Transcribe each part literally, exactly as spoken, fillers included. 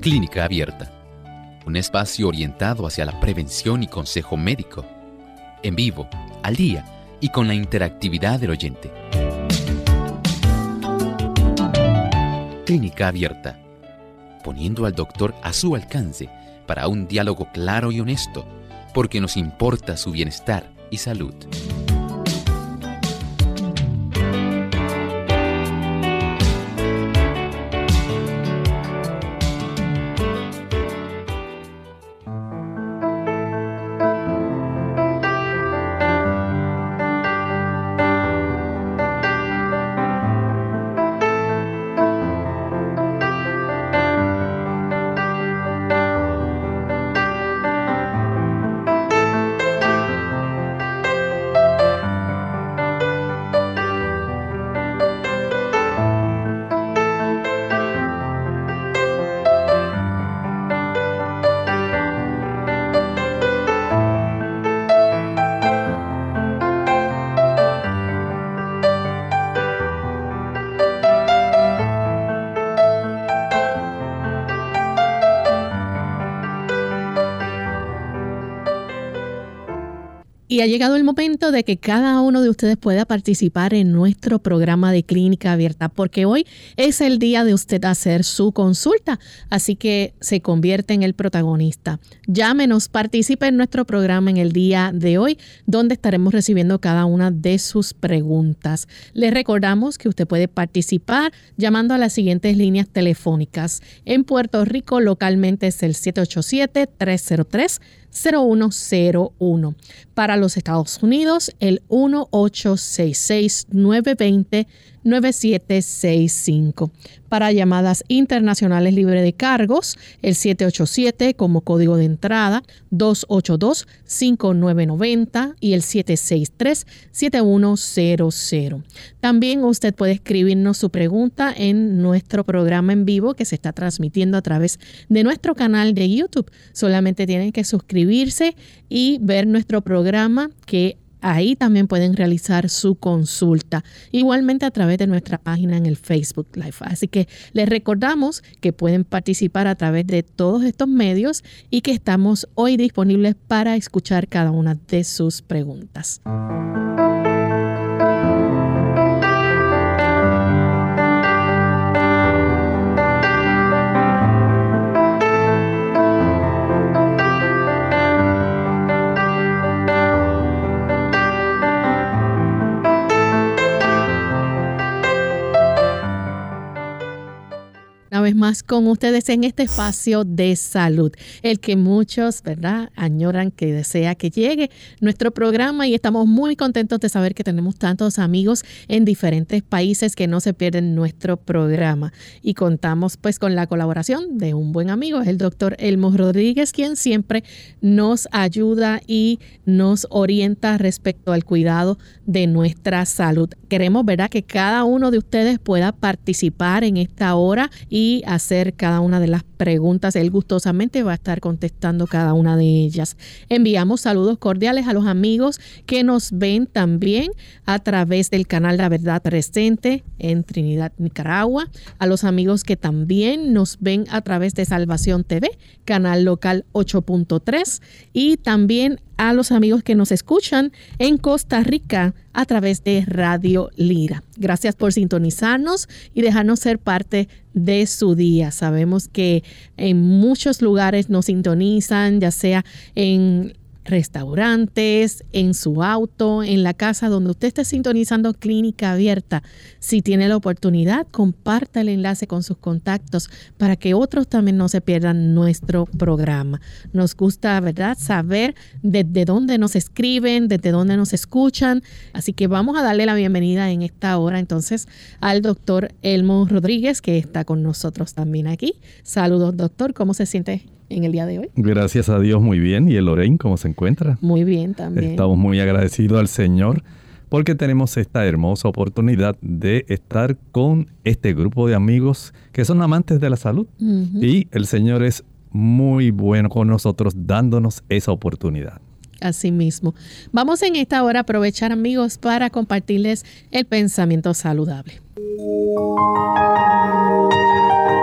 Clínica Abierta, un espacio orientado hacia la prevención y consejo médico, en vivo, al día y con la interactividad del oyente. Clínica Abierta, poniendo al doctor a su alcance para un diálogo claro y honesto, porque nos importa su bienestar y salud. Y ha llegado el momento de que cada uno de ustedes pueda participar en nuestro programa de Clínica Abierta, porque hoy es el día de usted hacer su consulta, así que se convierte en el protagonista. Llámenos, participe en nuestro programa en el día de hoy, donde estaremos recibiendo cada una de sus preguntas. Les recordamos que usted puede participar llamando a las siguientes líneas telefónicas. En Puerto Rico, localmente es el siete ocho siete, tres cero tres, cero uno cero uno. Para los Estados Unidos, el uno ocho seis seis, nueve dos cero, nueve siete seis cinco. Para llamadas internacionales libre de cargos, el siete ocho siete como código de entrada, dos ocho dos, cinco nueve nueve cero y el siete seis tres, siete uno cero cero. También usted puede escribirnos su pregunta en nuestro programa en vivo que se está transmitiendo a través de nuestro canal de YouTube. Solamente tienen que suscribirse y ver nuestro programa, que ahí también pueden realizar su consulta, igualmente a través de nuestra página en el Facebook Live. Así que les recordamos que pueden participar a través de todos estos medios y que estamos hoy disponibles para escuchar cada una de sus preguntas. Una vez más con ustedes en este espacio de salud, el que muchos, ¿verdad?, añoran, que desea que llegue nuestro programa, y estamos muy contentos de saber que tenemos tantos amigos en diferentes países que no se pierden nuestro programa, y contamos pues con la colaboración de un buen amigo, el doctor Elmo Rodríguez, quien siempre nos ayuda y nos orienta respecto al cuidado de nuestra salud. Queremos, ¿verdad?, que cada uno de ustedes pueda participar en esta hora y y hacer cada una de las preguntas. Él gustosamente va a estar contestando cada una de ellas. Enviamos saludos cordiales a los amigos que nos ven también a través del canal La Verdad Presente en Trinidad, Nicaragua, a los amigos que también nos ven a través de Salvación T V, canal local ocho punto tres, y también a los amigos que nos escuchan en Costa Rica a través de Radio Lira. Gracias por sintonizarnos y dejarnos ser parte de su día. Sabemos que en muchos lugares nos sintonizan, ya sea en restaurantes, en su auto, en la casa, donde usted esté sintonizando Clínica Abierta. Si tiene la oportunidad, comparta el enlace con sus contactos para que otros también no se pierdan nuestro programa. Nos gusta, ¿verdad?, saber desde dónde nos escriben, desde dónde nos escuchan. Así que vamos a darle la bienvenida en esta hora entonces al doctor Elmo Rodríguez, que está con nosotros también aquí. Saludos, doctor. ¿Cómo se siente en el día de hoy? Gracias a Dios, muy bien. ¿Y el Lorraine cómo se encuentra? Muy bien también. Estamos muy agradecidos al Señor porque tenemos esta hermosa oportunidad de estar con este grupo de amigos que son amantes de la salud. Uh-huh. Y el Señor es muy bueno con nosotros, dándonos esa oportunidad. Así mismo. Vamos en esta hora a aprovechar, amigos, para compartirles el pensamiento saludable.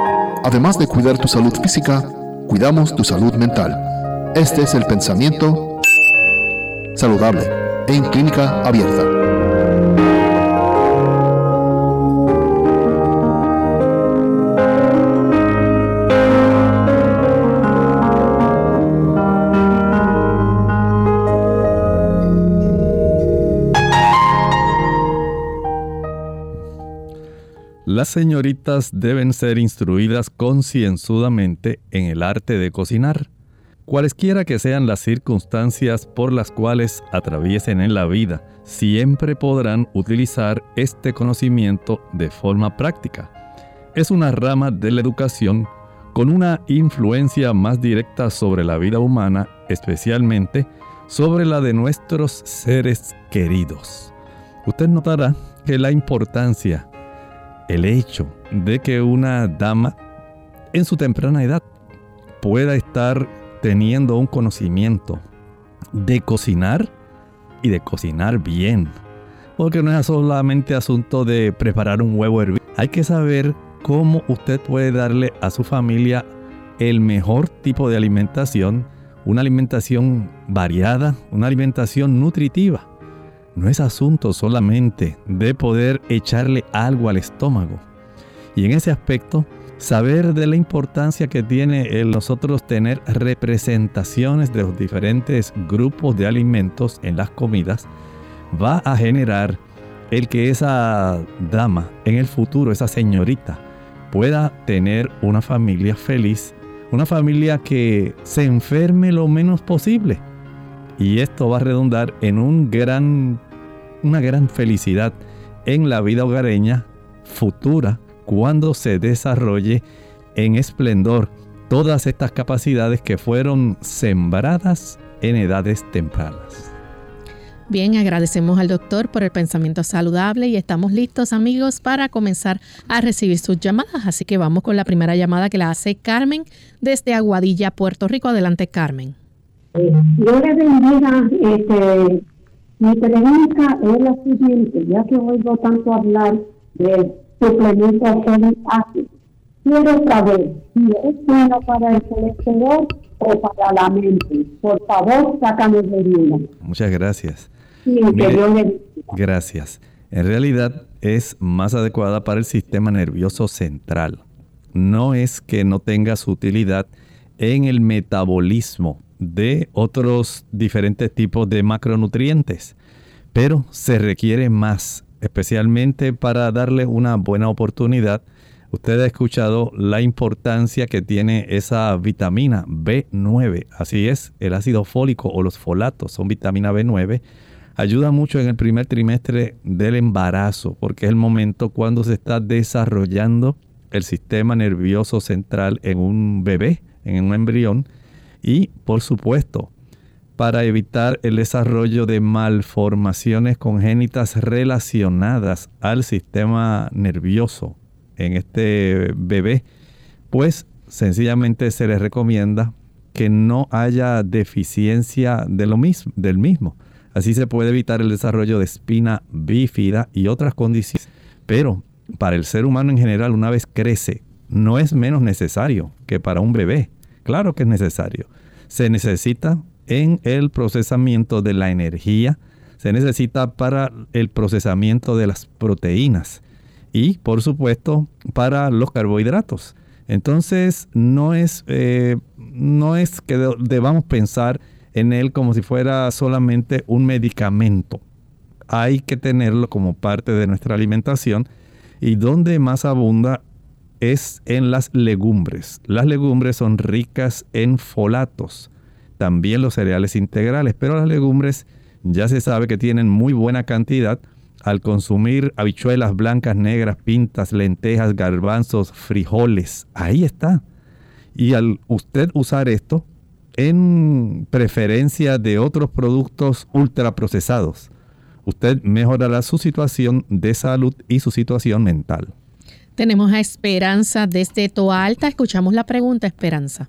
Además de cuidar tu salud física, cuidamos tu salud mental. Este es el pensamiento saludable en Clínica Abierta. Las señoritas deben ser instruidas concienzudamente en el arte de cocinar. Cualesquiera que sean las circunstancias por las cuales atraviesen en la vida, siempre podrán utilizar este conocimiento de forma práctica. Es una rama de la educación con una influencia más directa sobre la vida humana, especialmente sobre la de nuestros seres queridos. Usted notará que la importancia, el hecho de que una dama en su temprana edad pueda estar teniendo un conocimiento de cocinar y de cocinar bien, porque no es solamente asunto de preparar un huevo hervido. Hay que saber cómo usted puede darle a su familia el mejor tipo de alimentación, una alimentación variada, una alimentación nutritiva. No es asunto solamente de poder echarle algo al estómago. Y en ese aspecto, saber de la importancia que tiene el nosotros tener representaciones de los diferentes grupos de alimentos en las comidas, va a generar el que esa dama en el futuro, esa señorita, pueda tener una familia feliz, una familia que se enferme lo menos posible. Y esto va a redundar en un gran, una gran felicidad en la vida hogareña futura cuando se desarrolle en esplendor todas estas capacidades que fueron sembradas en edades tempranas. Bien, agradecemos al doctor por el pensamiento saludable y estamos listos, amigos, para comenzar a recibir sus llamadas. Así que vamos con la primera llamada que la hace Carmen desde Aguadilla, Puerto Rico. Adelante, Carmen. Eh, yo le bendiga, este, mi pregunta es la siguiente, ya que oigo tanto hablar de suplementos ácidos. Quiero saber si es bueno para el colesterol o para la mente. Por favor, sácame de duda. Muchas gracias. Sí, Mire, que le... Gracias. En realidad es más adecuada para el sistema nervioso central. No es que no tenga su utilidad en el metabolismo de otros diferentes tipos de macronutrientes, pero se requiere más, especialmente para darle una buena oportunidad. Usted ha escuchado la importancia que tiene esa vitamina B nueve. Así es, el ácido fólico o los folatos son vitamina B nueve. Ayuda mucho en el primer trimestre del embarazo, porque es el momento cuando se está desarrollando el sistema nervioso central en un bebé, en un embrión. Y, por supuesto, para evitar el desarrollo de malformaciones congénitas relacionadas al sistema nervioso en este bebé, pues sencillamente se les recomienda que no haya deficiencia de lo mismo, del mismo. Así se puede evitar el desarrollo de espina bífida y otras condiciones. Pero para el ser humano en general, una vez crece, no es menos necesario que para un bebé. Claro que es necesario. Se necesita en el procesamiento de la energía, se necesita para el procesamiento de las proteínas y, por supuesto, para los carbohidratos. Entonces, no es, eh, no es que de- debamos pensar en él como si fuera solamente un medicamento. Hay que tenerlo como parte de nuestra alimentación, y donde más abunda es en las legumbres. Las legumbres son ricas en folatos, también los cereales integrales, pero las legumbres ya se sabe que tienen muy buena cantidad. Al consumir habichuelas blancas, negras, pintas, lentejas, garbanzos, frijoles, ahí está. Y al usted usar esto en preferencia de otros productos ultraprocesados, usted mejorará su situación de salud y su situación mental. Tenemos a Esperanza desde Toa Alta. Escuchamos la pregunta, Esperanza.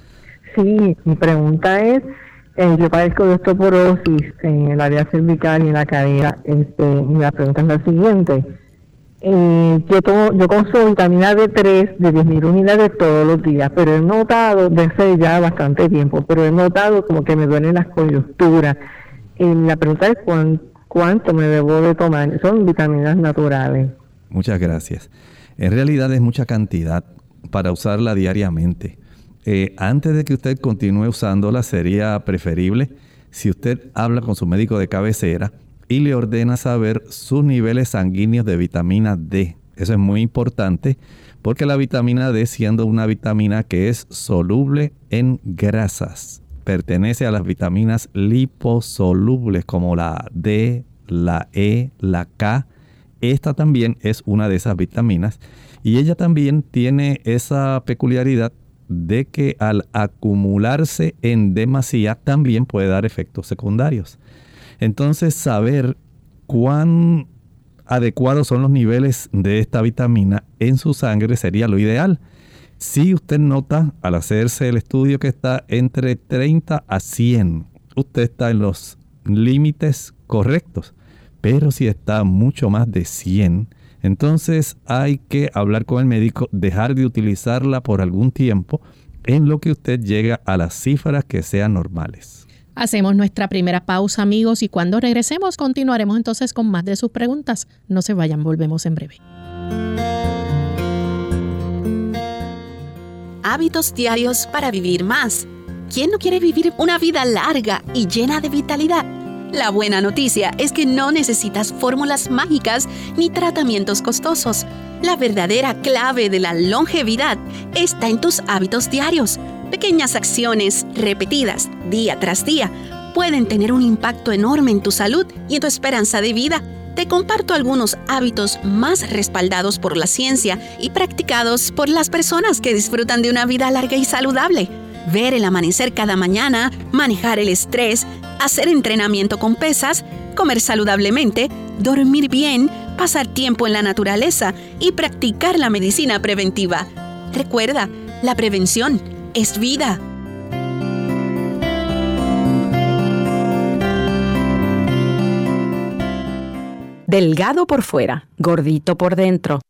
Sí, mi pregunta es, eh, yo padezco de osteoporosis en el área cervical y en la cadera, este, y la pregunta es la siguiente. Eh, yo tomo, yo consumo vitamina D tres de diez mil unidades todos los días, pero he notado, desde hace ya bastante tiempo, pero he notado como que me duelen las coyunturas. Eh, la pregunta es ¿cuán, cuánto me debo de tomar. Son vitaminas naturales. Muchas gracias. En realidad es mucha cantidad para usarla diariamente. Eh, antes de que usted continúe usándola, sería preferible si usted habla con su médico de cabecera y le ordena saber sus niveles sanguíneos de vitamina D. Eso es muy importante porque la vitamina D, siendo una vitamina que es soluble en grasas, pertenece a las vitaminas liposolubles como la D, la E, la K. Esta también es una de esas vitaminas y ella también tiene esa peculiaridad de que al acumularse en demasía también puede dar efectos secundarios. Entonces, saber cuán adecuados son los niveles de esta vitamina en su sangre sería lo ideal. Si usted nota al hacerse el estudio que está entre treinta a cien, usted está en los límites correctos. Pero si está mucho más de cien, entonces hay que hablar con el médico, dejar de utilizarla por algún tiempo en lo que usted llega a las cifras que sean normales. Hacemos nuestra primera pausa, amigos, y cuando regresemos continuaremos entonces con más de sus preguntas. No se vayan, volvemos en breve. Hábitos diarios para vivir más. ¿Quién no quiere vivir una vida larga y llena de vitalidad? La buena noticia es que no necesitas fórmulas mágicas ni tratamientos costosos. La verdadera clave de la longevidad está en tus hábitos diarios. Pequeñas acciones repetidas día tras día pueden tener un impacto enorme en tu salud y en tu esperanza de vida. Te comparto algunos hábitos más respaldados por la ciencia y practicados por las personas que disfrutan de una vida larga y saludable. Ver el amanecer cada mañana, manejar el estrés, hacer entrenamiento con pesas, comer saludablemente, dormir bien, pasar tiempo en la naturaleza y practicar la medicina preventiva. Recuerda, la prevención es vida. Delgado por fuera, gordito por dentro.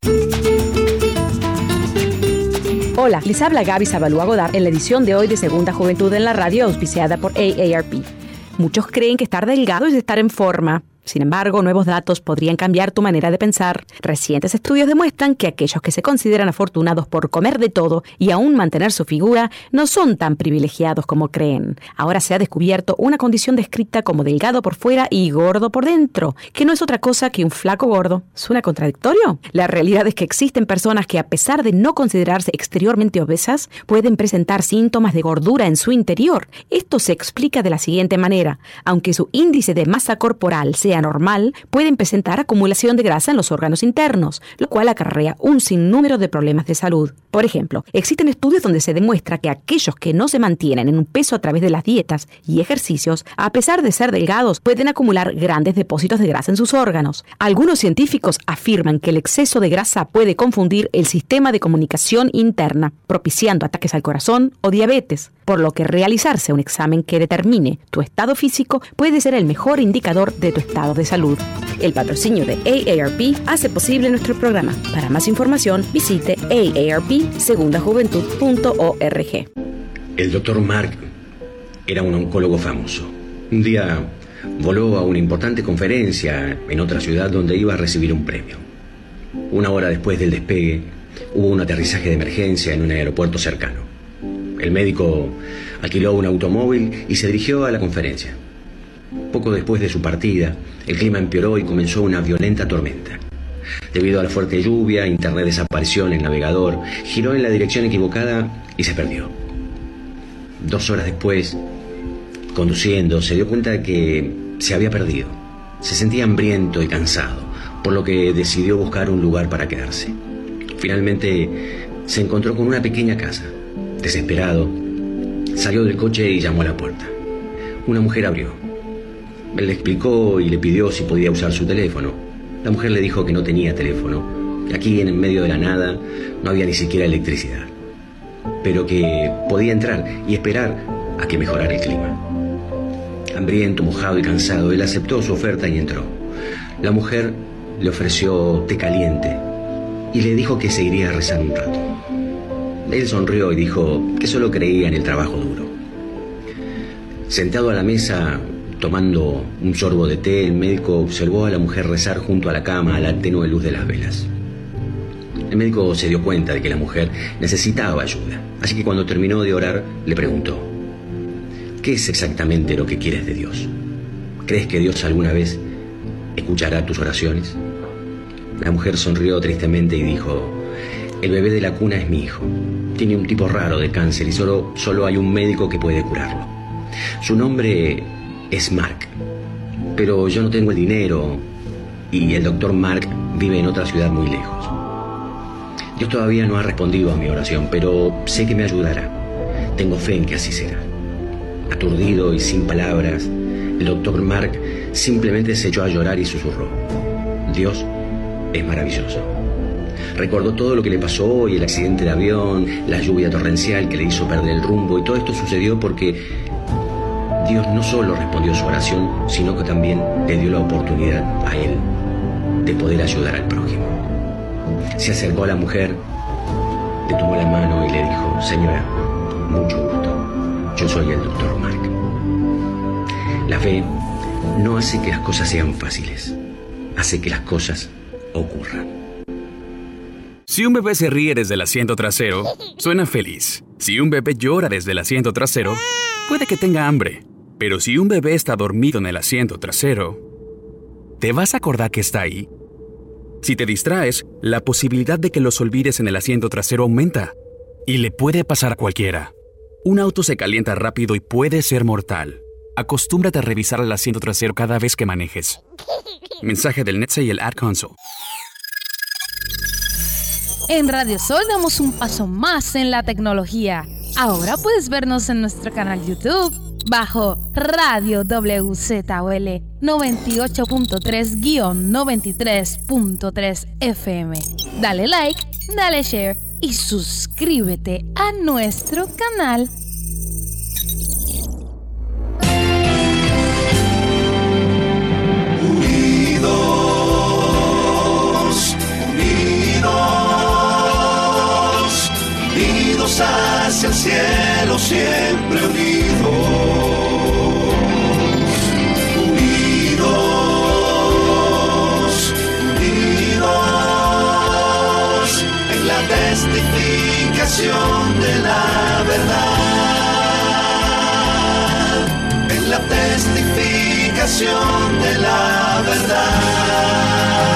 Hola, les habla Gaby Zabalúa Godard en la edición de hoy de Segunda Juventud en la Radio, auspiciada por A A R P. Muchos creen que estar delgado es estar en forma. Sin embargo, nuevos datos podrían cambiar tu manera de pensar. Recientes estudios demuestran que aquellos que se consideran afortunados por comer de todo y aún mantener su figura no son tan privilegiados como creen. Ahora se ha descubierto una condición descrita como delgado por fuera y gordo por dentro, que no es otra cosa que un flaco gordo. ¿Suena contradictorio? La realidad es que existen personas que, a pesar de no considerarse exteriormente obesas, pueden presentar síntomas de gordura en su interior. Esto se explica de la siguiente manera. Aunque su índice de masa corporal sea normal, pueden presentar acumulación de grasa en los órganos internos, lo cual acarrea un sinnúmero de problemas de salud. Por ejemplo, existen estudios donde se demuestra que aquellos que no se mantienen en un peso a través de las dietas y ejercicios, a pesar de ser delgados, pueden acumular grandes depósitos de grasa en sus órganos. Algunos científicos afirman que el exceso de grasa puede confundir el sistema de comunicación interna, propiciando ataques al corazón o diabetes, por lo que realizarse un examen que determine tu estado físico puede ser el mejor indicador de tu estado de salud. El patrocinio de A A R P hace posible nuestro programa. Para más información, visite A A R P segunda juventud punto org. El doctor Mark era un oncólogo famoso. Un día voló a una importante conferencia en otra ciudad donde iba a recibir un premio. Una hora después del despegue, hubo un aterrizaje de emergencia en un aeropuerto cercano. El médico alquiló un automóvil y se dirigió a la conferencia. Poco después de su partida, el clima empeoró y comenzó una violenta tormenta. Debido a la fuerte lluvia, Internet desapareció en el navegador, giró en la dirección equivocada y se perdió. Dos horas después, conduciendo, se dio cuenta de que se había perdido. Se sentía hambriento y cansado, por lo que decidió buscar un lugar para quedarse. Finalmente, se encontró con una pequeña casa. Desesperado, salió del coche y llamó a la puerta. Una mujer abrió. Él le explicó y le pidió si podía usar su teléfono. La mujer le dijo que no tenía teléfono. Aquí, en el medio de la nada, no había ni siquiera electricidad. Pero que podía entrar y esperar a que mejorara el clima. Hambriento, mojado y cansado, él aceptó su oferta y entró. La mujer le ofreció té caliente y le dijo que seguiría rezando un rato. Él sonrió y dijo que solo creía en el trabajo duro. Sentado a la mesa, tomando un sorbo de té, el médico observó a la mujer rezar junto a la cama a la tenue luz de las velas. El médico se dio cuenta de que la mujer necesitaba ayuda, así que cuando terminó de orar, le preguntó: ¿qué es exactamente lo que quieres de Dios? ¿Crees que Dios alguna vez escuchará tus oraciones? La mujer sonrió tristemente y dijo: el bebé de la cuna es mi hijo. Tiene un tipo raro de cáncer y solo, solo hay un médico que puede curarlo. Su nombre es Mark, pero yo no tengo el dinero y el doctor Mark vive en otra ciudad muy lejos. Dios todavía no ha respondido a mi oración, pero sé que me ayudará. Tengo fe en que así será. Aturdido y sin palabras, el doctor Mark simplemente se echó a llorar y susurró: Dios es maravilloso. Recordó todo lo que le pasó y el accidente de avión, la lluvia torrencial que le hizo perder el rumbo, y todo esto sucedió porque Dios no solo respondió su oración, sino que también le dio la oportunidad a él de poder ayudar al prójimo. Se acercó a la mujer, le tomó la mano y le dijo: señora, mucho gusto, yo soy el doctor Mark. La fe no hace que las cosas sean fáciles, hace que las cosas ocurran. Si un bebé se ríe desde el asiento trasero, suena feliz. Si un bebé llora desde el asiento trasero, puede que tenga hambre. Pero si un bebé está dormido en el asiento trasero, ¿te vas a acordar que está ahí? Si te distraes, la posibilidad de que los olvides en el asiento trasero aumenta. Y le puede pasar a cualquiera. Un auto se calienta rápido y puede ser mortal. Acostúmbrate a revisar el asiento trasero cada vez que manejes. Mensaje del N T S A y el Ad Council. En Radio Sol damos un paso más en la tecnología. Ahora puedes vernos en nuestro canal YouTube bajo Radio W Z O L noventa y ocho punto tres noventa y tres punto tres F M. Dale like, dale share y suscríbete a nuestro canal. Unidos, unidos, unidos hacia el cielo, siempre unidos. Unidos, unidos, en la testificación de la verdad, en la testificación de la verdad.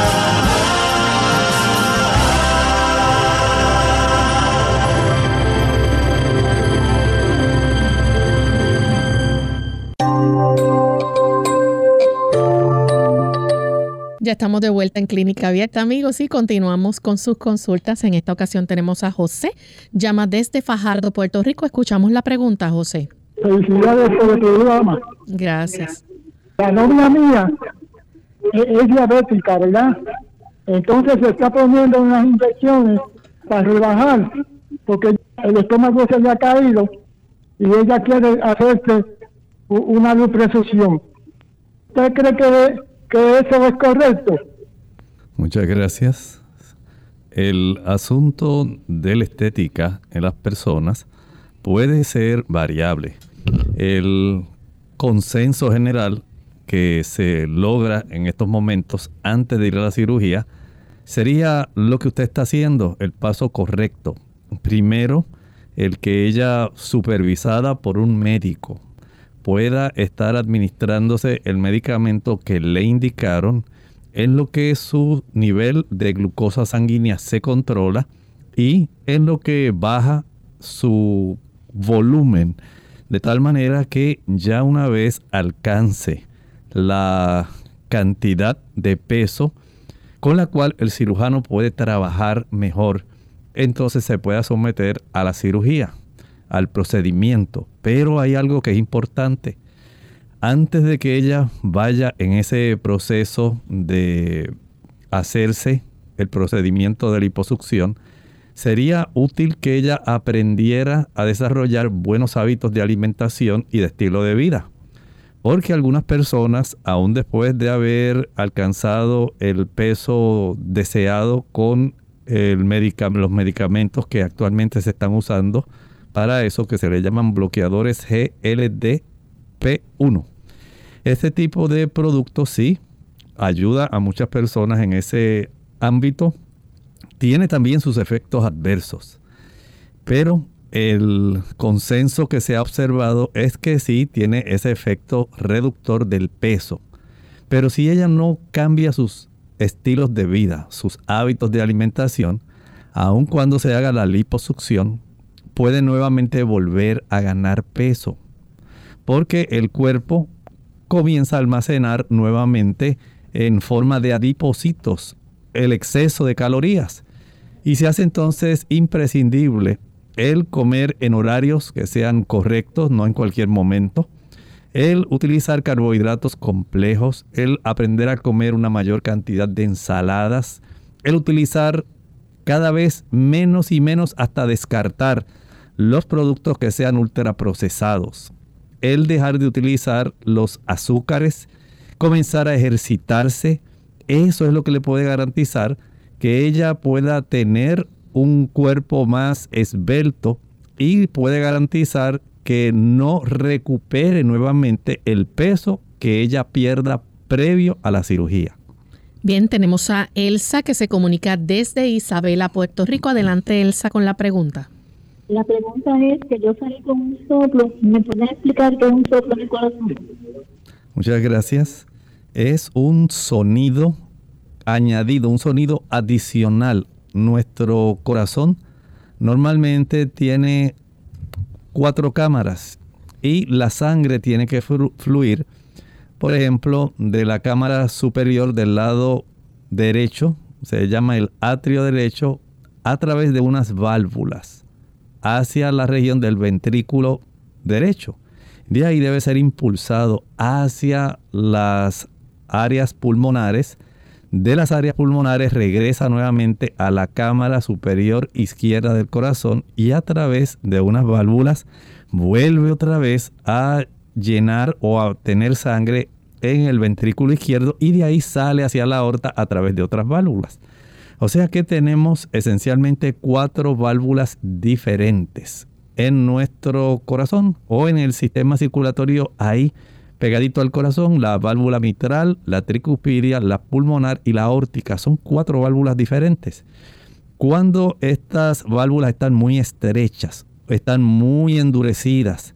Ya estamos de vuelta en Clínica Abierta, amigos, y continuamos con sus consultas. En esta ocasión tenemos a José. Llama desde Fajardo, Puerto Rico. Escuchamos la pregunta, José. Felicidades por el programa. Gracias. La novia mía es, es diabética, ¿verdad? Entonces se está poniendo unas inyecciones para rebajar, porque el estómago se le ha caído y ella quiere hacerse una liposucción. ¿Usted cree que, que eso es correcto? Muchas gracias. El asunto de la estética en las personas puede ser variable. El consenso general que se logra en estos momentos antes de ir a la cirugía sería lo que usted está haciendo, el paso correcto. Primero, el que ella, supervisada por un médico, pueda estar administrándose el medicamento que le indicaron, en lo que su nivel de glucosa sanguínea se controla y en lo que baja su volumen, de tal manera que ya una vez alcance la cantidad de peso con la cual el cirujano puede trabajar mejor, entonces se pueda someter a la cirugía, al procedimiento. Pero hay algo que es importante. Antes de que ella vaya en ese proceso de hacerse el procedimiento de liposucción, sería útil que ella aprendiera a desarrollar buenos hábitos de alimentación y de estilo de vida. Porque algunas personas, aún después de haber alcanzado el peso deseado con el medica- los medicamentos que actualmente se están usando para eso, que se le llaman bloqueadores G L D P uno. Este tipo de productos sí ayuda a muchas personas en ese ámbito. Tiene también sus efectos adversos, pero el consenso que se ha observado es que sí tiene ese efecto reductor del peso. Pero si ella no cambia sus estilos de vida, sus hábitos de alimentación, aun cuando se haga la liposucción, puede nuevamente volver a ganar peso. Porque el cuerpo comienza a almacenar nuevamente en forma de adipocitos el exceso de calorías. Y se hace entonces imprescindible el comer en horarios que sean correctos, no en cualquier momento, el utilizar carbohidratos complejos, el aprender a comer una mayor cantidad de ensaladas, el utilizar cada vez menos y menos hasta descartar los productos que sean ultraprocesados, el dejar de utilizar los azúcares, comenzar a ejercitarse. Eso es lo que le puede garantizar que ella pueda tener un cuerpo más esbelto y puede garantizar que no recupere nuevamente el peso que ella pierda previo a la cirugía. Bien, tenemos a Elsa que se comunica desde Isabela, Puerto Rico. Adelante, Elsa, con la pregunta. La pregunta es que yo salí con un soplo. ¿Me pueden explicar qué es un soplo en el corazón? Muchas gracias. Es un sonido añadido, un sonido adicional. Nuestro corazón normalmente tiene cuatro cámaras y la sangre tiene que fluir, por ejemplo, de la cámara superior del lado derecho, se llama el atrio derecho, a través de unas válvulas hacia la región del ventrículo derecho. De ahí debe ser impulsado hacia las áreas pulmonares. De las áreas pulmonares regresa nuevamente a la cámara superior izquierda del corazón y a través de unas válvulas vuelve otra vez a llenar o a tener sangre en el ventrículo izquierdo y de ahí sale hacia la aorta a través de otras válvulas. O sea que tenemos esencialmente cuatro válvulas diferentes en nuestro corazón o en el sistema circulatorio ahí pegadito al corazón, la válvula mitral, la tricuspidia, la pulmonar y la aórtica. Son cuatro válvulas diferentes. Cuando estas válvulas están muy estrechas, están muy endurecidas,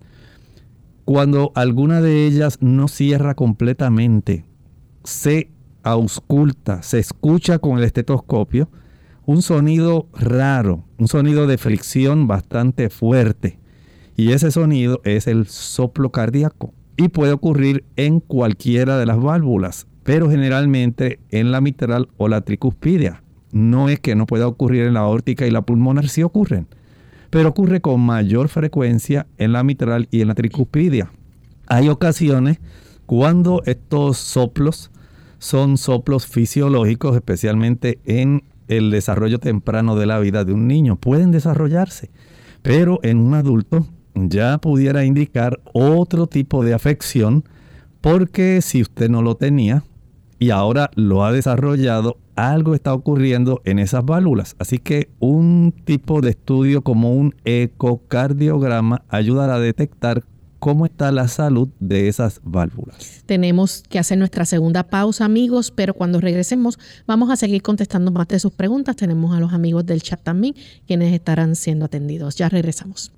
cuando alguna de ellas no cierra completamente, se ausculta, se escucha con el estetoscopio un sonido raro, un sonido de fricción bastante fuerte. Y ese sonido es el soplo cardíaco. Y puede ocurrir en cualquiera de las válvulas, pero generalmente en la mitral o la tricuspidia. No es que no pueda ocurrir en la aórtica y la pulmonar, sí ocurren, pero ocurre con mayor frecuencia en la mitral y en la tricuspidia. Hay ocasiones cuando estos soplos son soplos fisiológicos, especialmente en el desarrollo temprano de la vida de un niño. Pueden desarrollarse, pero en un adulto ya pudiera indicar otro tipo de afección, porque si usted no lo tenía y ahora lo ha desarrollado, algo está ocurriendo en esas válvulas. Así que un tipo de estudio como un ecocardiograma ayudará a detectar cómo está la salud de esas válvulas. Tenemos que hacer nuestra segunda pausa, amigos, pero cuando regresemos vamos a seguir contestando más de sus preguntas. Tenemos a los amigos del chat también, quienes estarán siendo atendidos. Ya regresamos.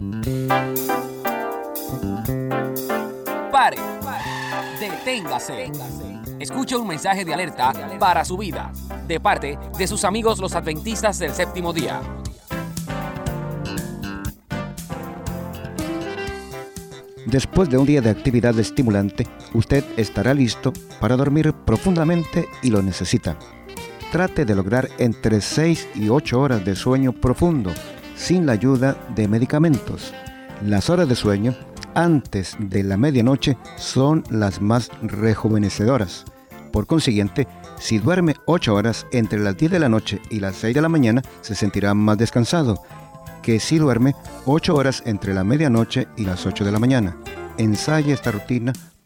Pare, deténgase. Escuche un mensaje de alerta para su vida, de parte de sus amigos los adventistas del séptimo día. Después de un día de actividad estimulante, usted estará listo para dormir profundamente y lo necesita. Trate de lograr entre seis y ocho horas de sueño profundo, sin la ayuda de medicamentos. Las horas de sueño antes de la medianoche son las más rejuvenecedoras. Por consiguiente, si duerme ocho horas entre las diez de la noche y las seis de la mañana, se sentirá más descansado que si duerme ocho horas entre la medianoche y las ocho de la mañana. Ensaye esta rutina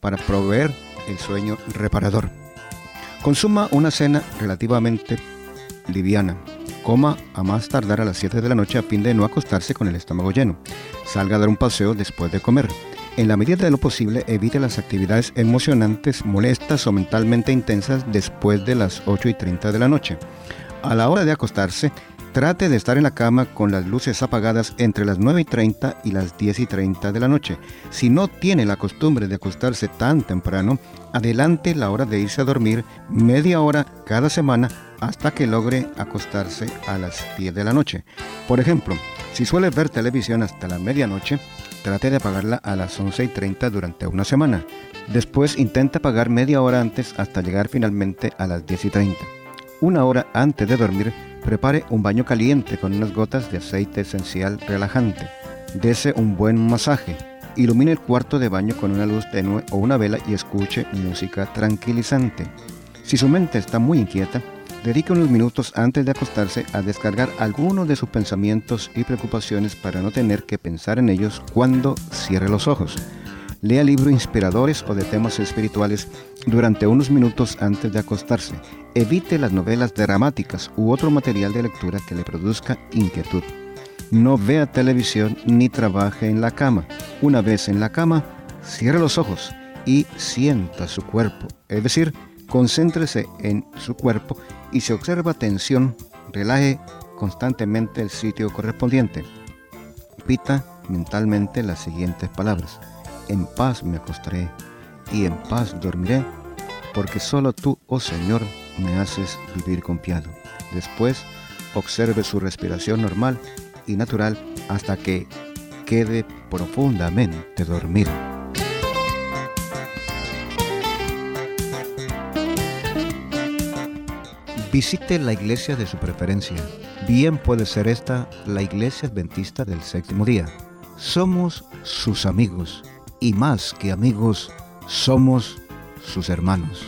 para proveer el sueño reparador. Consuma una cena relativamente liviana. Coma a más tardar a las siete de la noche a fin de no acostarse con el estómago lleno. Salga a dar un paseo después de comer. En la medida de lo posible, evite las actividades emocionantes, molestas o mentalmente intensas después de las ocho y treinta de la noche. A la hora de acostarse, trate de estar en la cama con las luces apagadas entre las nueve y treinta y las diez y treinta de la noche. Si no tiene la costumbre de acostarse tan temprano, adelante la hora de irse a dormir media hora cada semana hasta que logre acostarse a las diez de la noche. Por ejemplo, si suele ver televisión hasta la medianoche, trate de apagarla a las once y treinta durante una semana. Después intenta apagar media hora antes hasta llegar finalmente a las diez y treinta. Una hora antes de dormir, prepare un baño caliente con unas gotas de aceite esencial relajante. Dese un buen masaje. Ilumine el cuarto de baño con una luz tenue o una vela y escuche música tranquilizante. Si su mente está muy inquieta, dedique unos minutos antes de acostarse a descargar algunos de sus pensamientos y preocupaciones para no tener que pensar en ellos cuando cierre los ojos. Lea libros inspiradores o de temas espirituales durante unos minutos antes de acostarse. Evite las novelas dramáticas u otro material de lectura que le produzca inquietud. No vea televisión ni trabaje en la cama. Una vez en la cama, cierre los ojos y sienta su cuerpo. Es decir, concéntrese en su cuerpo y si observa tensión, relaje constantemente el sitio correspondiente. Repita mentalmente las siguientes palabras. En paz me acostaré y en paz dormiré, porque solo tú, oh Señor, me haces vivir confiado. Después, observe su respiración normal y natural hasta que quede profundamente dormido. Visite la iglesia de su preferencia. Bien puede ser esta la Iglesia Adventista del Séptimo Día. Somos sus amigos y más que amigos, somos sus hermanos.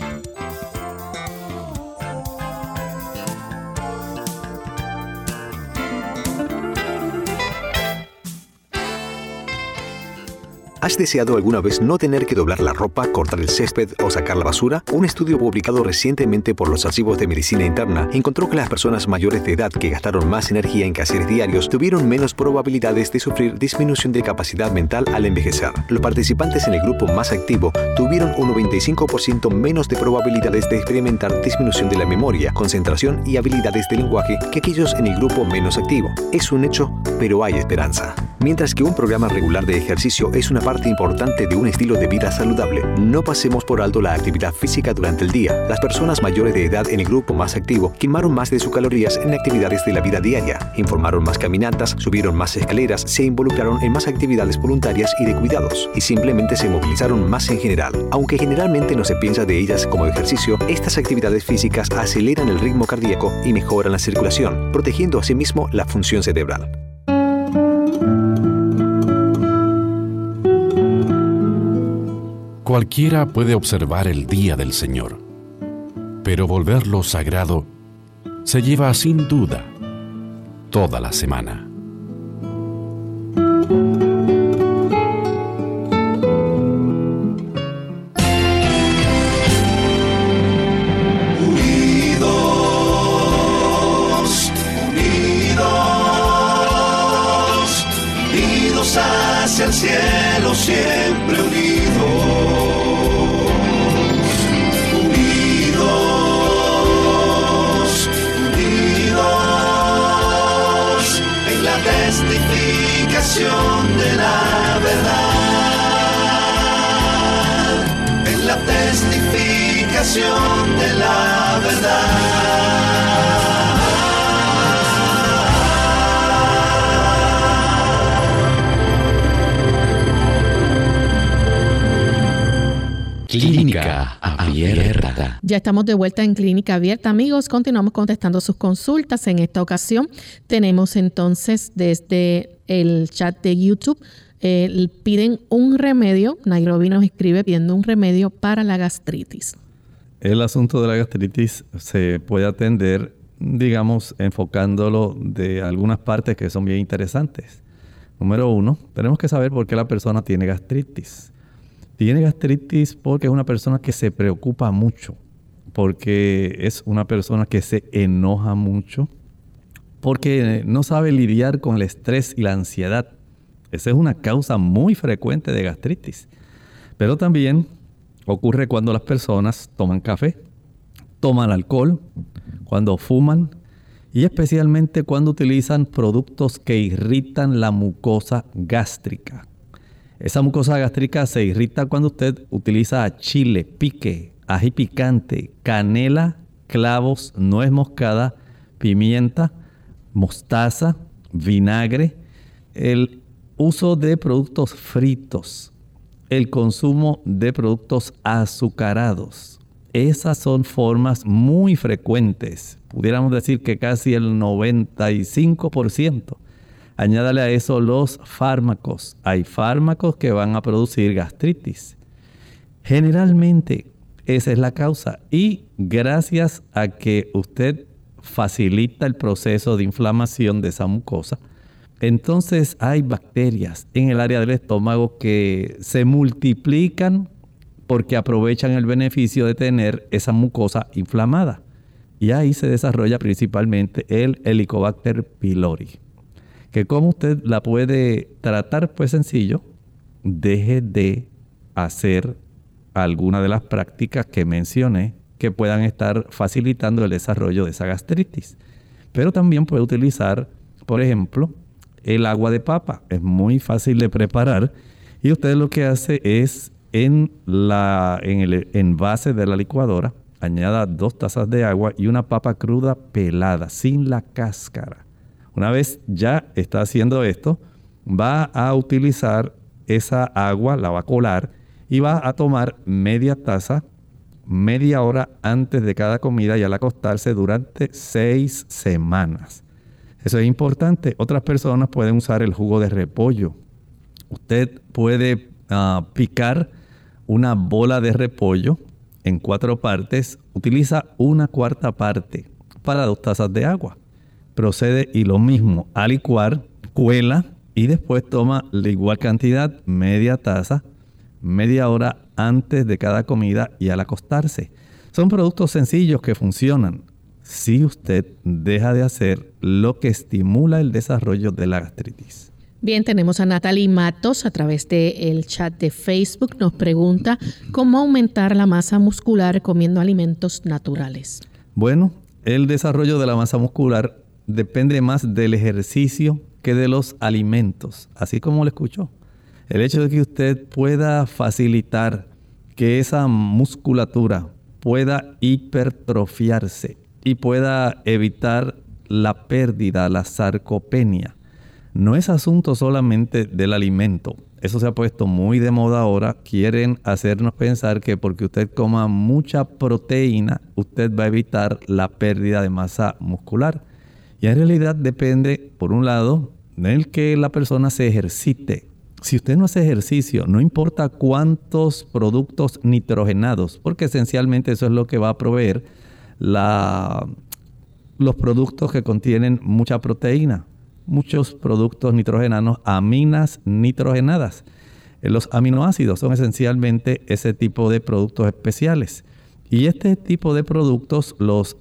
¿Has deseado alguna vez no tener que doblar la ropa, cortar el césped o sacar la basura? Un estudio publicado recientemente por los Archivos de Medicina Interna encontró que las personas mayores de edad que gastaron más energía en quehaceres diarios tuvieron menos probabilidades de sufrir disminución de capacidad mental al envejecer. Los participantes en el grupo más activo tuvieron un noventa y cinco por ciento menos de probabilidades de experimentar disminución de la memoria, concentración y habilidades de lenguaje que aquellos en el grupo menos activo. Es un hecho, pero hay esperanza. Mientras que un programa regular de ejercicio es una parte importante de un estilo de vida saludable, no pasemos por alto la actividad física durante el día. Las personas mayores de edad en el grupo más activo quemaron más de sus calorías en actividades de la vida diaria, informaron más caminatas, subieron más escaleras, se involucraron en más actividades voluntarias y de cuidados, y simplemente se movilizaron más en general. Aunque generalmente no se piensa de ellas como ejercicio, estas actividades físicas aceleran el ritmo cardíaco y mejoran la circulación, protegiendo asimismo la función cerebral. Cualquiera puede observar el día del Señor, pero volverlo sagrado se lleva sin duda toda la semana. Unidos, unidos, unidos hacia el cielo, siempre unidos. Testificación de la verdad, en la testificación de la verdad. Clínica Abierta. Ya estamos de vuelta en Clínica Abierta, amigos. Continuamos contestando sus consultas. En esta ocasión tenemos entonces desde el chat de YouTube, eh, piden un remedio. Nairobi nos escribe pidiendo un remedio para la gastritis. El asunto de la gastritis se puede atender, digamos, enfocándolo de algunas partes que son bien interesantes. Número uno, tenemos que saber por qué la persona tiene gastritis. tiene gastritis porque es una persona que se preocupa mucho, porque es una persona que se enoja mucho, porque no sabe lidiar con el estrés y la ansiedad. Esa es una causa muy frecuente de gastritis. Pero también ocurre cuando las personas toman café, toman alcohol, cuando fuman y especialmente cuando utilizan productos que irritan la mucosa gástrica. Esa mucosa gástrica se irrita cuando usted utiliza chile, pique, ají picante, canela, clavos, nuez moscada, pimienta, mostaza, vinagre, el uso de productos fritos, el consumo de productos azucarados. Esas son formas muy frecuentes, pudiéramos decir que casi el noventa y cinco por ciento. Añádale a eso los fármacos. Hay fármacos que van a producir gastritis. Generalmente esa es la causa. Y gracias a que usted facilita el proceso de inflamación de esa mucosa, entonces hay bacterias en el área del estómago que se multiplican porque aprovechan el beneficio de tener esa mucosa inflamada. Y ahí se desarrolla principalmente el Helicobacter pylori. Que como usted la puede tratar, pues sencillo, deje de hacer alguna de las prácticas que mencioné que puedan estar facilitando el desarrollo de esa gastritis. Pero también puede utilizar, por ejemplo, el agua de papa. Es muy fácil de preparar y usted lo que hace es en, la, en el envase de la licuadora, añada dos tazas de agua y una papa cruda pelada, sin la cáscara. Una vez ya está haciendo esto, va a utilizar esa agua, la va a colar y va a tomar media taza, media hora antes de cada comida y al acostarse durante seis semanas. Eso es importante. Otras personas pueden usar el jugo de repollo. Usted puede uh, picar una bola de repollo en cuatro partes. Utiliza una cuarta parte para dos tazas de agua. Procede y lo mismo, a licuar, cuela y después toma la igual cantidad, media taza, media hora antes de cada comida y al acostarse. Son productos sencillos que funcionan si usted deja de hacer lo que estimula el desarrollo de la gastritis. Bien, tenemos a Natalie Matos a través del chat de Facebook. Nos pregunta cómo aumentar la masa muscular comiendo alimentos naturales. Bueno, el desarrollo de la masa muscular depende más del ejercicio que de los alimentos, así como lo escuchó. El hecho de que usted pueda facilitar que esa musculatura pueda hipertrofiarse y pueda evitar la pérdida, la sarcopenia, no es asunto solamente del alimento. Eso se ha puesto muy de moda ahora. Quieren hacernos pensar que porque usted coma mucha proteína, usted va a evitar la pérdida de masa muscular. Y en realidad depende, por un lado, del que la persona se ejercite. Si usted no hace ejercicio, no importa cuántos productos nitrogenados, porque esencialmente eso es lo que va a proveer la, los productos que contienen mucha proteína. Muchos productos nitrogenados, aminas nitrogenadas. Los aminoácidos son esencialmente ese tipo de productos especiales. Y este tipo de productos, los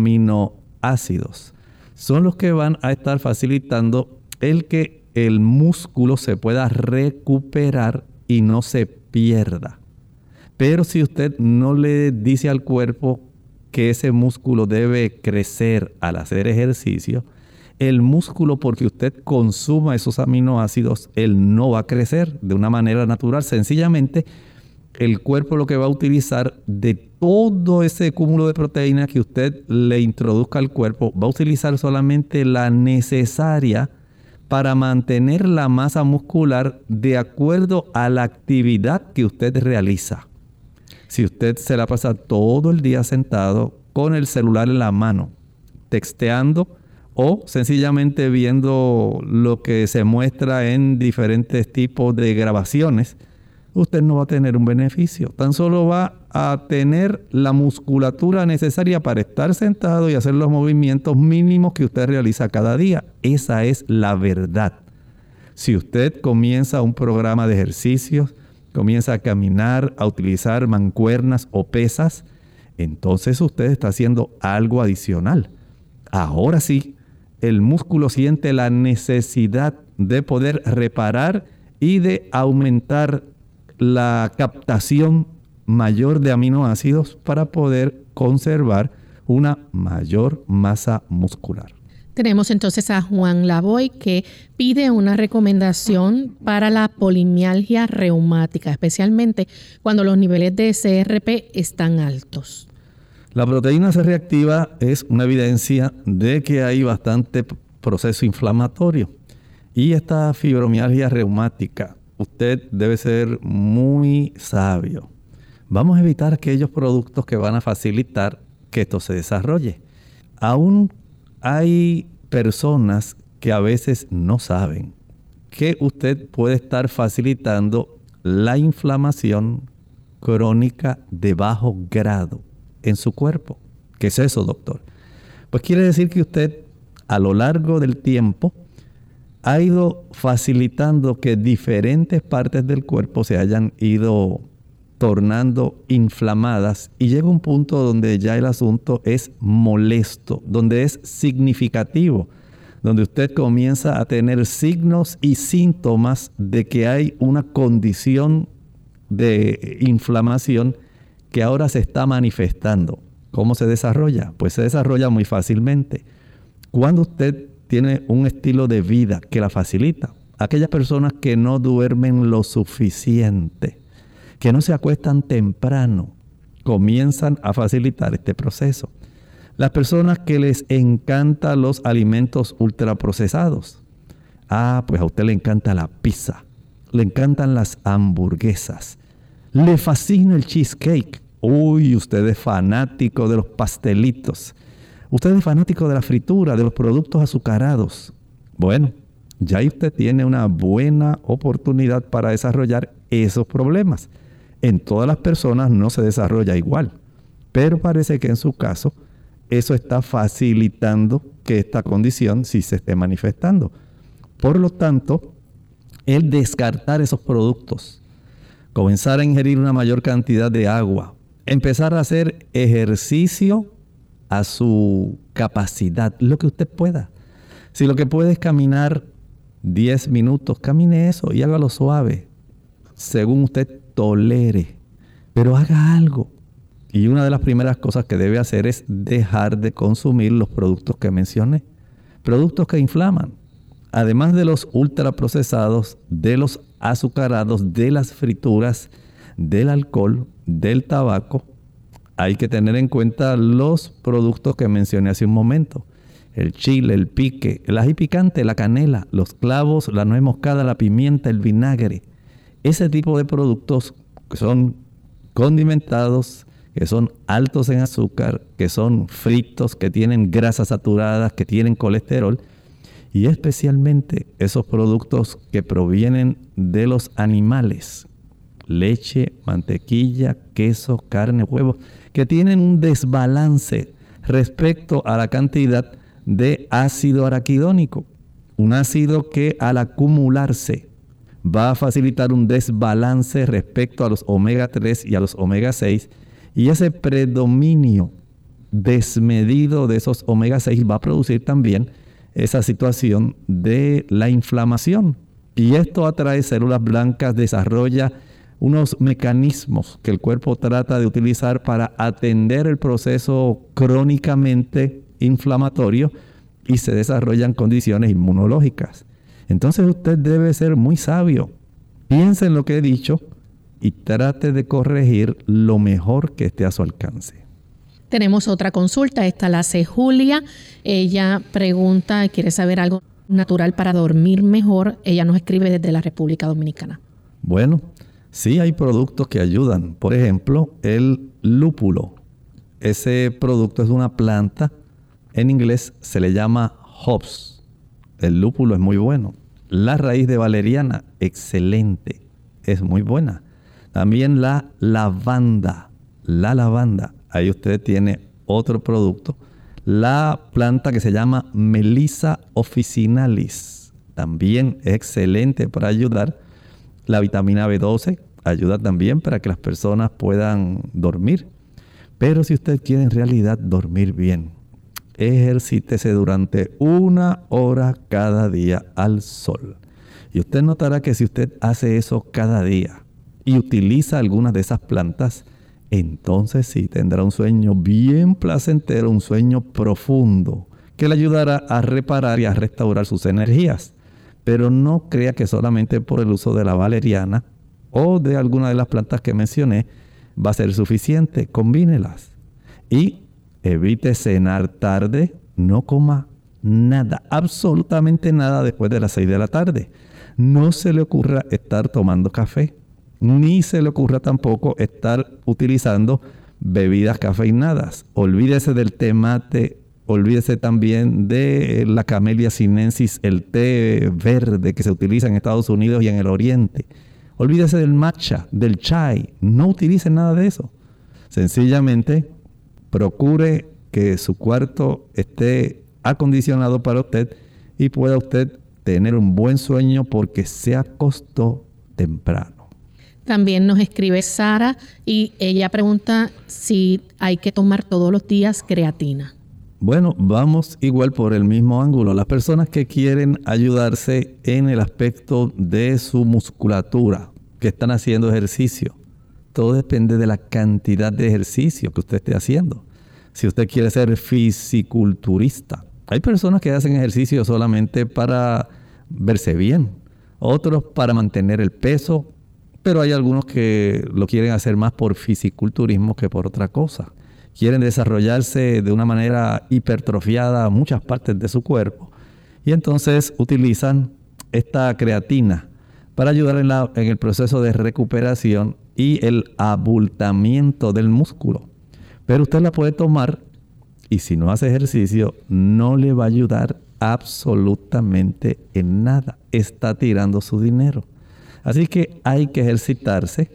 aminoácidos, son los que van a estar facilitando el que el músculo se pueda recuperar y no se pierda. Pero si usted no le dice al cuerpo que ese músculo debe crecer al hacer ejercicio, el músculo, porque usted consuma esos aminoácidos, él no va a crecer de una manera natural. Sencillamente, el cuerpo lo que va a utilizar de todo ese cúmulo de proteínas que usted le introduzca al cuerpo, va a utilizar solamente la necesaria para mantener la masa muscular de acuerdo a la actividad que usted realiza. Si usted se la pasa todo el día sentado con el celular en la mano, texteando o sencillamente viendo lo que se muestra en diferentes tipos de grabaciones, usted no va a tener un beneficio. Tan solo va a tener la musculatura necesaria para estar sentado y hacer los movimientos mínimos que usted realiza cada día. Esa es la verdad. Si usted comienza un programa de ejercicios, comienza a caminar, a utilizar mancuernas o pesas, entonces usted está haciendo algo adicional. Ahora sí, el músculo siente la necesidad de poder reparar y de aumentar la captación mayor de aminoácidos para poder conservar una mayor masa muscular. Tenemos entonces a Juan Lavoy que pide una recomendación para la polimialgia reumática, especialmente cuando los niveles de C R P están altos. La proteína C reactiva es una evidencia de que hay bastante proceso inflamatorio. Y esta fibromialgia reumática, usted debe ser muy sabio. Vamos a evitar aquellos productos que van a facilitar que esto se desarrolle. Aún hay personas que a veces no saben que usted puede estar facilitando la inflamación crónica de bajo grado en su cuerpo. ¿Qué es eso, doctor? Pues quiere decir que usted a lo largo del tiempo ha ido facilitando que diferentes partes del cuerpo se hayan ido tornando inflamadas y llega un punto donde ya el asunto es molesto, donde es significativo, donde usted comienza a tener signos y síntomas de que hay una condición de inflamación que ahora se está manifestando. ¿Cómo se desarrolla? Pues se desarrolla muy fácilmente. Cuando usted tiene un estilo de vida que la facilita, aquellas personas que no duermen lo suficiente, que no se acuestan temprano, comienzan a facilitar este proceso. Las personas que les encantan los alimentos ultraprocesados. Ah, pues a usted le encanta la pizza, le encantan las hamburguesas, le fascina el cheesecake. Uy, usted es fanático de los pastelitos. Usted es fanático de la fritura, de los productos azucarados. Bueno, ya ahí usted tiene una buena oportunidad para desarrollar esos problemas. En todas las personas no se desarrolla igual, pero parece que en su caso eso está facilitando que esta condición sí se esté manifestando. Por lo tanto, el descartar esos productos, comenzar a ingerir una mayor cantidad de agua, empezar a hacer ejercicio a su capacidad, lo que usted pueda. Si lo que puede es caminar diez minutos, camine eso y hágalo suave, según usted tolere, pero haga algo. Y una de las primeras cosas que debe hacer es dejar de consumir los productos que mencioné, productos que inflaman, además de los ultraprocesados, de los azucarados, de las frituras, del alcohol, del tabaco. Hay que tener en cuenta los productos que mencioné hace un momento. El chile, el pique, el ají picante, la canela, los clavos, la nuez moscada, la pimienta, el vinagre. Ese tipo de productos que son condimentados, que son altos en azúcar, que son fritos, que tienen grasas saturadas, que tienen colesterol. Y especialmente esos productos que provienen de los animales. Leche, mantequilla, queso, carne, huevos, que tienen un desbalance respecto a la cantidad de ácido araquidónico. Un ácido que al acumularse va a facilitar un desbalance respecto a los omega tres y a los omega seis. Y ese predominio desmedido de esos omega seis va a producir también esa situación de la inflamación. Y esto atrae células blancas, desarrolla unos mecanismos que el cuerpo trata de utilizar para atender el proceso crónicamente inflamatorio y se desarrollan condiciones inmunológicas. Entonces usted debe ser muy sabio. Piense en lo que he dicho y trate de corregir lo mejor que esté a su alcance. Tenemos otra consulta, esta la hace Julia. Ella pregunta, quiere saber algo natural para dormir mejor. Ella nos escribe desde la República Dominicana. Bueno, sí hay productos que ayudan. Por ejemplo, el lúpulo. Ese producto es una planta. En inglés se le llama hops. El lúpulo es muy bueno. La raíz de valeriana, excelente. Es muy buena. También la lavanda. La lavanda. Ahí usted tiene otro producto. La planta que se llama Melissa officinalis. También es excelente para ayudar. La vitamina B doce, ayuda también para que las personas puedan dormir. Pero si usted quiere en realidad dormir bien, ejercítese durante una hora cada día al sol. Y usted notará que si usted hace eso cada día y utiliza algunas de esas plantas, entonces sí tendrá un sueño bien placentero, un sueño profundo, que le ayudará a reparar y a restaurar sus energías. Pero no crea que solamente por el uso de la valeriana o de alguna de las plantas que mencioné va a ser suficiente. Combínelas y evite cenar tarde. No coma nada, absolutamente nada después de las seis de la tarde. No se le ocurra estar tomando café, ni se le ocurra tampoco estar utilizando bebidas cafeinadas. Olvídese del té mate, olvídese también de la Camellia sinensis, el té verde que se utiliza en Estados Unidos y en el Oriente. Olvídese del matcha, del chai. No utilice nada de eso. Sencillamente, procure que su cuarto esté acondicionado para usted y pueda usted tener un buen sueño porque se acostó temprano. También nos escribe Sara y ella pregunta si hay que tomar todos los días creatina. Bueno, vamos igual por el mismo ángulo. Las personas que quieren ayudarse en el aspecto de su musculatura, que están haciendo ejercicio, todo depende de la cantidad de ejercicio que usted esté haciendo. Si usted quiere ser fisiculturista, hay personas que hacen ejercicio solamente para verse bien, otros para mantener el peso, pero hay algunos que lo quieren hacer más por fisiculturismo que por otra cosa. Quieren desarrollarse de una manera hipertrofiada muchas partes de su cuerpo y entonces utilizan esta creatina para ayudar en, la, en el proceso de recuperación y el abultamiento del músculo. Pero usted la puede tomar y si no hace ejercicio no le va a ayudar absolutamente en nada. Está tirando su dinero. Así que hay que ejercitarse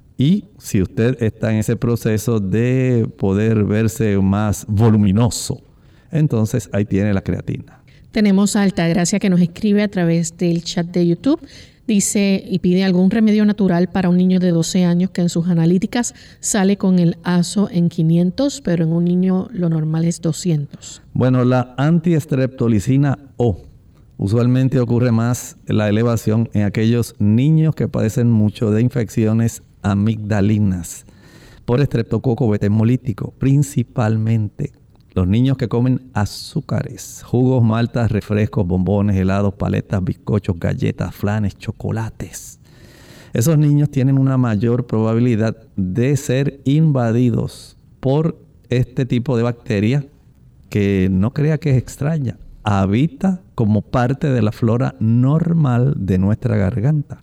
y si usted está en ese proceso de poder verse más voluminoso, entonces ahí tiene la creatina. Tenemos a Altagracia que nos escribe a través del chat de YouTube. Dice y pide algún remedio natural para un niño de doce años que en sus analíticas sale con el azo en quinientos, pero en un niño lo normal es doscientos. Bueno, la antiestreptolicina O usualmente ocurre más la elevación en aquellos niños que padecen mucho de infecciones amigdalinas por estreptococo beta hemolítico, principalmente. Los niños que comen azúcares, jugos, maltas, refrescos, bombones, helados, paletas, bizcochos, galletas, flanes, chocolates. Esos niños tienen una mayor probabilidad de ser invadidos por este tipo de bacteria que no crea que es extraña. Habita como parte de la flora normal de nuestra garganta.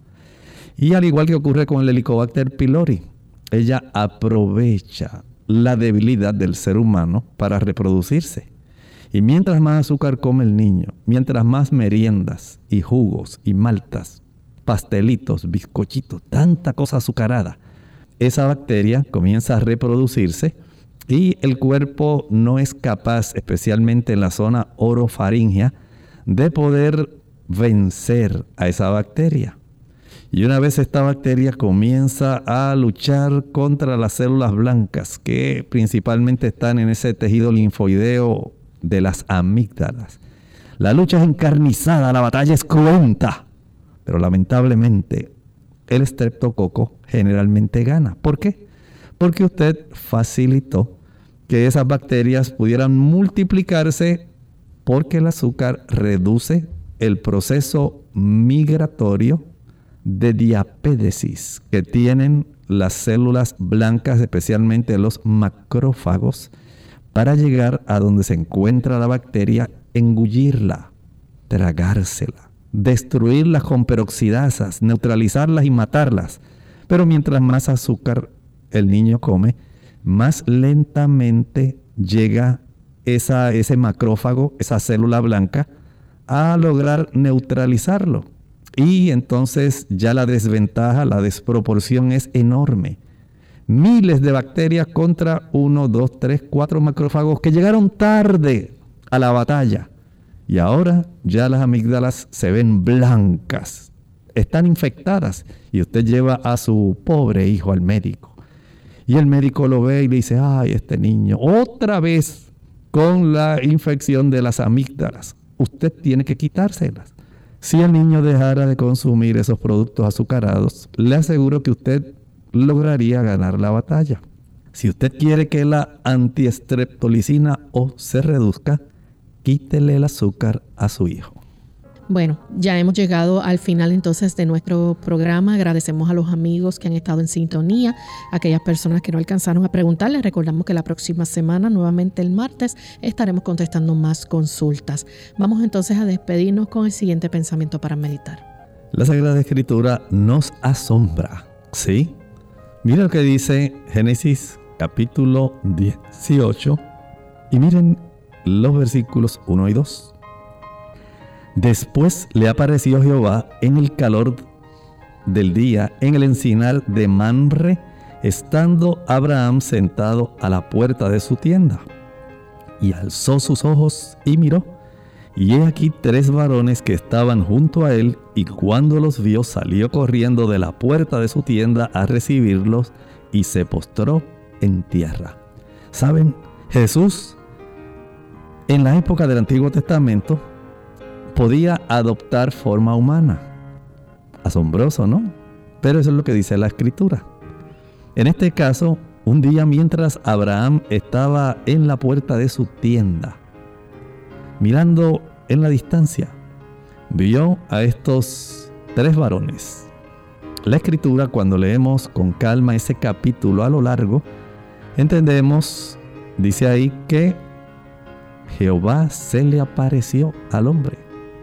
Y al igual que ocurre con el Helicobacter pylori, ella aprovecha la debilidad del ser humano para reproducirse. Y mientras más azúcar come el niño, mientras más meriendas y jugos y maltas, pastelitos, bizcochitos, tanta cosa azucarada, esa bacteria comienza a reproducirse y el cuerpo no es capaz, especialmente en la zona orofaringea, de poder vencer a esa bacteria. Y una vez esta bacteria comienza a luchar contra las células blancas que principalmente están en ese tejido linfoideo de las amígdalas. La lucha es encarnizada, la batalla es cruenta, pero lamentablemente el estreptococo generalmente gana. ¿Por qué? Porque usted facilitó que esas bacterias pudieran multiplicarse porque el azúcar reduce el proceso migratorio de diapédesis que tienen las células blancas, especialmente los macrófagos, para llegar a donde se encuentra la bacteria, engullirla, tragársela, destruirlas con peroxidasas, neutralizarlas y matarlas. Pero mientras más azúcar el niño come, más lentamente llega esa, ese macrófago, esa célula blanca, a lograr neutralizarlo. Y entonces ya la desventaja, la desproporción es enorme. Miles de bacterias contra uno, dos, tres, cuatro macrófagos que llegaron tarde a la batalla. Y ahora ya las amígdalas se ven blancas, están infectadas. Y usted lleva a su pobre hijo al médico. Y el médico lo ve y le dice, ay, este niño, otra vez con la infección de las amígdalas. Usted tiene que quitárselas. Si el niño dejara de consumir esos productos azucarados, le aseguro que usted lograría ganar la batalla. Si usted quiere que la antiestreptolicina O se reduzca, quítele el azúcar a su hijo. Bueno, ya hemos llegado al final entonces de nuestro programa. Agradecemos a los amigos que han estado en sintonía, aquellas personas que no alcanzaron a preguntarles. Recordamos que la próxima semana, nuevamente el martes, estaremos contestando más consultas. Vamos entonces a despedirnos con el siguiente pensamiento para meditar. La Sagrada Escritura nos asombra, ¿sí? Mira lo que dice Génesis capítulo dieciocho y miren los versículos uno y dos. Después le apareció Jehová en el calor del día en el encinar de Mamre, estando Abraham sentado a la puerta de su tienda. Y alzó sus ojos y miró, y he aquí tres varones que estaban junto a él, y cuando los vio salió corriendo de la puerta de su tienda a recibirlos, y se postró en tierra. ¿Saben? Jesús, en la época del Antiguo Testamento, podía adoptar forma humana. Asombroso, ¿no? Pero eso es lo que dice la Escritura. En este caso, un día mientras Abraham estaba en la puerta de su tienda, mirando en la distancia, vio a estos tres varones. La Escritura, cuando leemos con calma ese capítulo a lo largo, entendemos, dice ahí que Jehová se le apareció al hombre.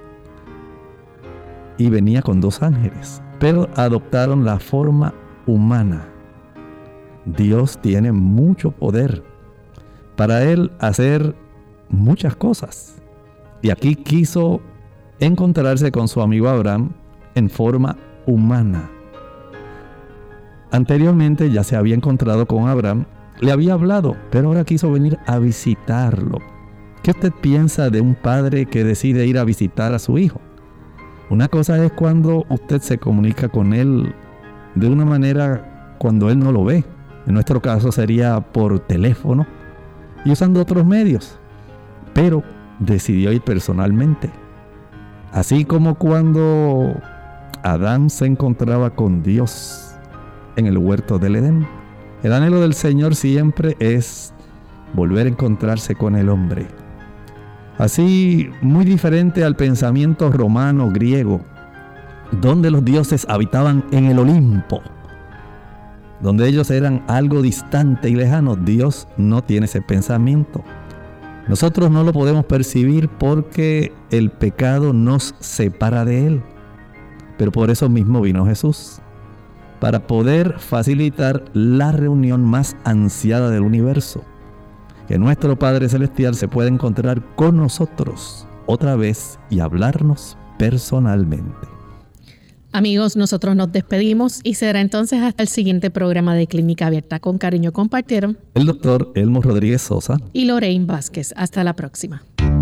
Y venía con dos ángeles, pero adoptaron la forma humana. Dios tiene mucho poder para Él hacer muchas cosas. Y aquí quiso encontrarse con su amigo Abraham en forma humana. Anteriormente ya se había encontrado con Abraham, le había hablado, pero ahora quiso venir a visitarlo. ¿Qué usted piensa de un padre que decide ir a visitar a su hijo? Una cosa es cuando usted se comunica con él de una manera cuando él no lo ve. En nuestro caso sería por teléfono y usando otros medios. Pero decidió ir personalmente. Así como cuando Adán se encontraba con Dios en el huerto del Edén. El anhelo del Señor siempre es volver a encontrarse con el hombre. Así, muy diferente al pensamiento romano, griego, donde los dioses habitaban en el Olimpo, donde ellos eran algo distante y lejano. Dios no tiene ese pensamiento. Nosotros no lo podemos percibir porque el pecado nos separa de Él. Pero por eso mismo vino Jesús, para poder facilitar la reunión más ansiada del universo. Que nuestro Padre Celestial se pueda encontrar con nosotros otra vez y hablarnos personalmente. Amigos, nosotros nos despedimos y será entonces hasta el siguiente programa de Clínica Abierta. Con cariño compartieron el doctor Elmo Rodríguez Sosa y Lorraine Vázquez. Hasta la próxima.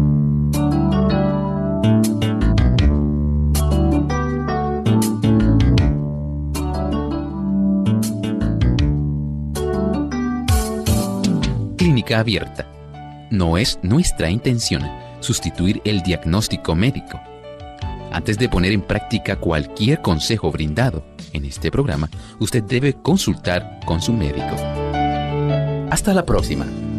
Clínica Abierta. No es nuestra intención sustituir el diagnóstico médico. Antes de poner en práctica cualquier consejo brindado en este programa, usted debe consultar con su médico. Hasta la próxima.